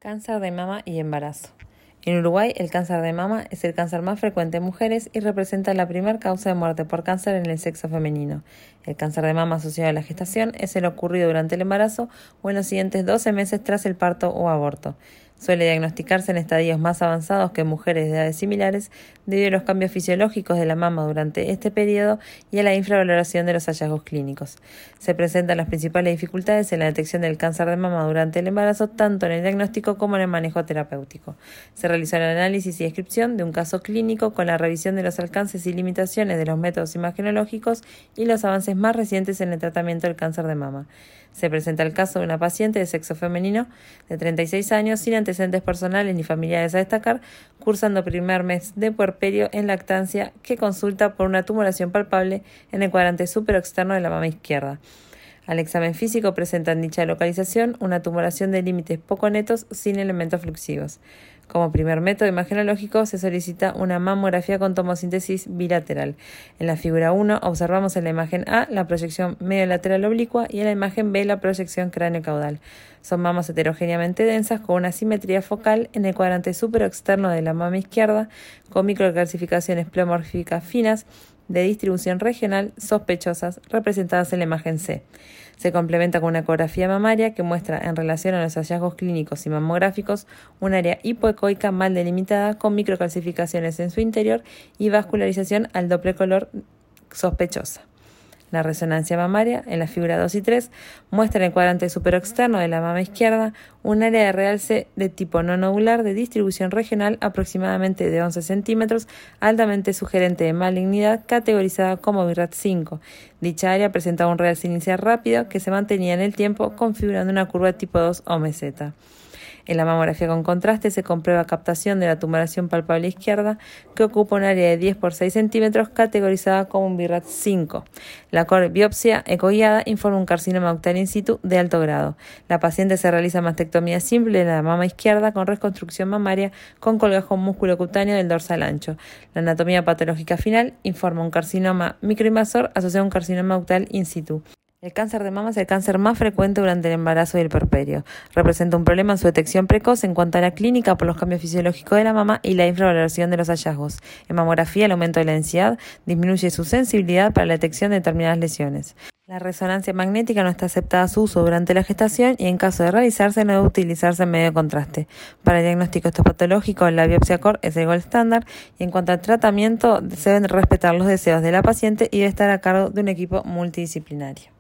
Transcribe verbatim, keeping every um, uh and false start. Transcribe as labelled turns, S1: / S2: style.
S1: Cáncer de mama y embarazo. En Uruguay, el cáncer de mama es el cáncer más frecuente en mujeres y representa la primera causa de muerte por cáncer en el sexo femenino. El cáncer de mama asociado a la gestación es el ocurrido durante el embarazo o en los siguientes doce meses tras el parto o aborto. Suele diagnosticarse en estadios más avanzados que en mujeres de edades similares debido a los cambios fisiológicos de la mama durante este periodo y a la infravaloración de los hallazgos clínicos. Se presentan las principales dificultades en la detección del cáncer de mama durante el embarazo, tanto en el diagnóstico como en el manejo terapéutico. Se realizó el análisis y descripción de un caso clínico con la revisión de los alcances y limitaciones de los métodos imagenológicos y los avances más recientes en el tratamiento del cáncer de mama. Se presenta el caso de una paciente de sexo femenino de treinta y seis años, sin antecedentes personales ni familiares a destacar, cursando primer mes de puerperio en lactancia, que consulta por una tumoración palpable en el cuadrante superoexterno de la mama izquierda. Al examen físico presenta en dicha localización una tumoración de límites poco netos sin elementos fluxivos. Como primer método imagenológico se solicita una mamografía con tomosíntesis bilateral. En la figura uno observamos en la imagen A la proyección medio lateral oblicua y en la imagen B la proyección cráneo-caudal. Son mamas heterogéneamente densas con una simetría focal en el cuadrante superoexterno de la mama izquierda, con microcalcificaciones pleomórficas finas de distribución regional sospechosas representadas en la imagen C. Se complementa con una ecografía mamaria que muestra, en relación a los hallazgos clínicos y mamográficos, un área hipoecoica mal delimitada con microcalcificaciones en su interior y vascularización al doble color sospechosa. La resonancia mamaria, en la figura dos y tres, muestra en el cuadrante superoexterno de la mama izquierda un área de realce de tipo no nodular de distribución regional aproximadamente de once centímetros, altamente sugerente de malignidad, categorizada como BIRAT cinco. Dicha área presenta un realce inicial rápido que se mantenía en el tiempo, configurando una curva tipo dos o meseta. En la mamografía con contraste se comprueba captación de la tumoración palpable izquierda, que ocupa un área de diez por seis centímetros, categorizada como un BIRAT cinco. La biopsia ecoguiada informa un carcinoma ductal in situ de alto grado. La paciente se realiza mastectomía simple de la mama izquierda con reconstrucción mamaria con colgajo musculocutáneo del dorsal ancho. La anatomía patológica final informa un carcinoma microinvasor asociado a un carcinoma ductal in situ. El cáncer de mama es el cáncer más frecuente durante el embarazo y el puerperio. Representa un problema en su detección precoz en cuanto a la clínica por los cambios fisiológicos de la mama y la infravaloración de los hallazgos. En mamografía, el aumento de la densidad disminuye su sensibilidad para la detección de determinadas lesiones. La resonancia magnética no está aceptada su uso durante la gestación y en caso de realizarse no debe utilizarse en medio de contraste. Para el diagnóstico histopatológico, la biopsia core es el gold estándar y en cuanto al tratamiento se deben respetar los deseos de la paciente y debe estar a cargo de un equipo multidisciplinario.